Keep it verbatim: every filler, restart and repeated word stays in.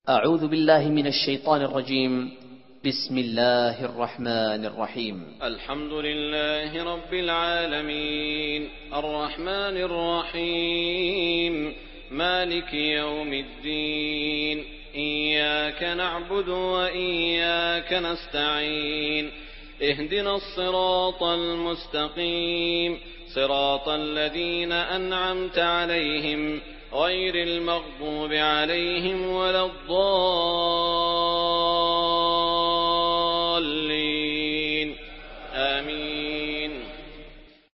أعوذ بالله من الشيطان الرجيم. بسم الله الرحمن الرحيم. الحمد لله رب العالمين، الرحمن الرحيم، مالك يوم الدين، إياك نعبد وإياك نستعين، اهدنا الصراط المستقيم، صراط الذين أنعمت عليهم غير المغضوب عليهم ولا الضالين.